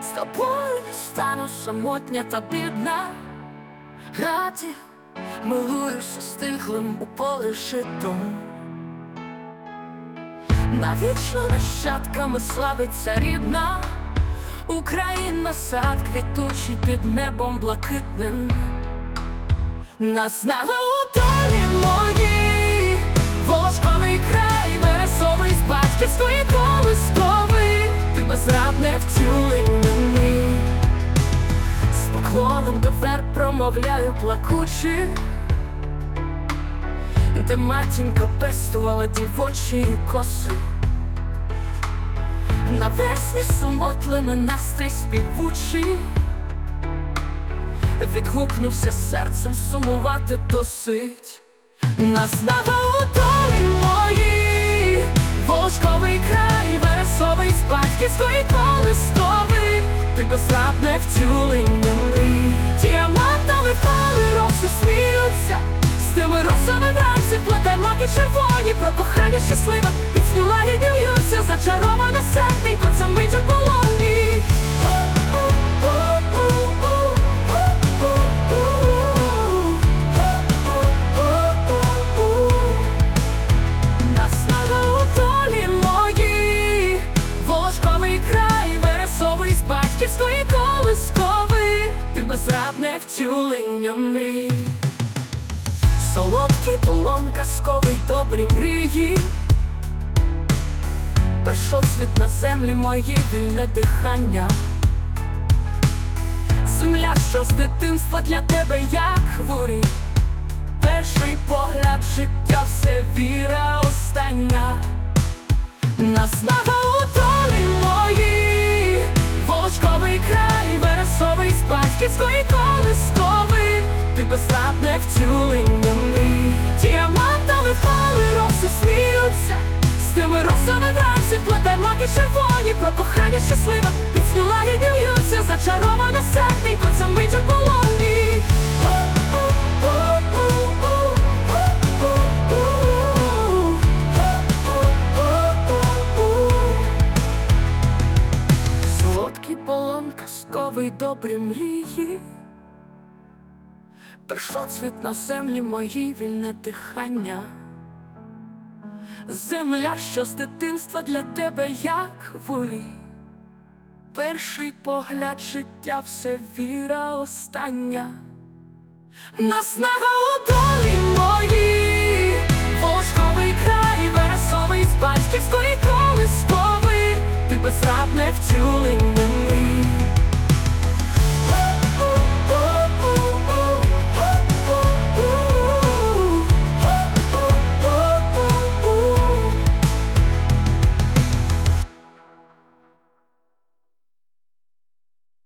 З тобою не стану самотня та бідна. Раді милуюся стиглим у полі житом. Навічно нащадками славиться рідна Україна, сад квітучий під небом блакитним. Нас знали у долі моїй, волошковий край, вересовий з батьківської колисковий. Ти безрадне втілення мій. З поклоном тепер промовляю плакучи, де матінка пестувала дівочі коси. Навесні сумотлими настрій співучий, відгукнувся серцем сумувати досить. Нас знала у долі моїй, волошковий край, вересовий з батьківської колисковий. Ти безрадне втілення мрій. Діамантові пали роси сміються, з тими росами вранці плете маки червоні. Про кохання щасливе пісню лагідні льються, зачароване серденько ця мить у полоні. Нас знала у долі моїй, волошковий край, вересовий з батьківської колисковий. Ти безрадне втілення мрій. Солодкий полон казковий, добрі мрії. Першоцвіт на землі моїй, вільне дихання. Земля, що з дитинства для тебе як хворі. Перший погляд життя, все віра остання. Нас знала у долі моїй, волошковий край, вересовий з батьківської колисковий. Ти безрадне втілення мрій. Діамантові пали роси сміються, з тими росами вранці плете маки червоні. Про кохання щасливе пісню лагідні льються, зачароване серденько ця мить у полоні. Солодкий полон казковий, добрі мрії. Першоцвіт на землі моїй, вільне дихання. Земля, що з дитинства для тебе як хворі. Перший погляд життя, все віра остання. Нас знала у долі моїй, волошковий край, вересовий з батьківської колисковий. Ти безрадне втілення мрій.